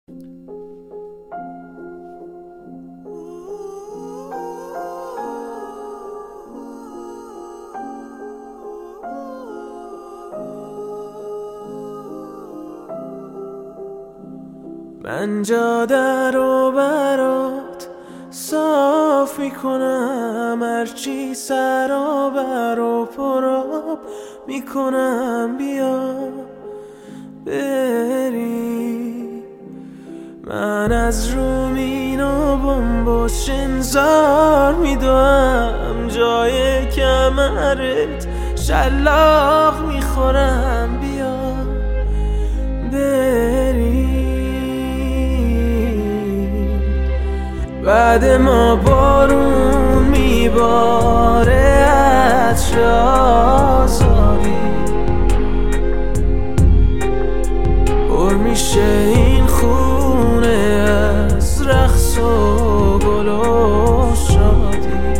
من جاده رو برات صاف میکنم، هرچی سرابر و پراب میکنم، بیا بری. من از رومین و بمبش انذار میدوام، جای کمرت شلاق میخورم، بیا بری. بعد ما بارون میباره عطر آزادی، پر میشه این خونه از رقص و گل و شادی.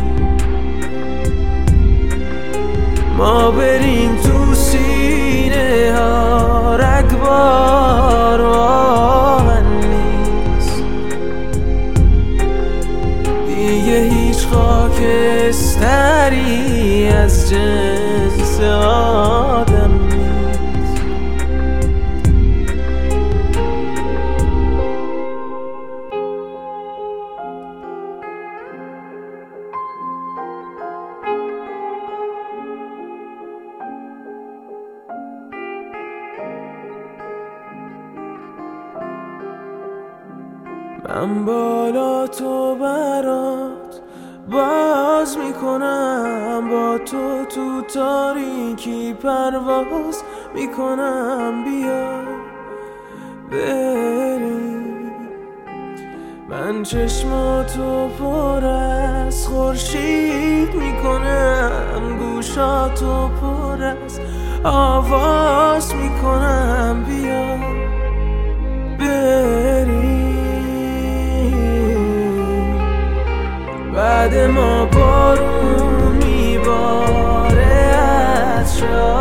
ما بریم تو سینه ها رگبار و آهن نیست، دیگه هیچ خاکستری از جنس آدم نیست. من بالا تو برات باز میکنم، با تو تو تاریکی پرواز میکنم، بیا بریم. من چشماتو پر از خورشید میکنم، گوشاتو پر از آواز میکنم، بیا بریم. بعد ما بارون میباره عطر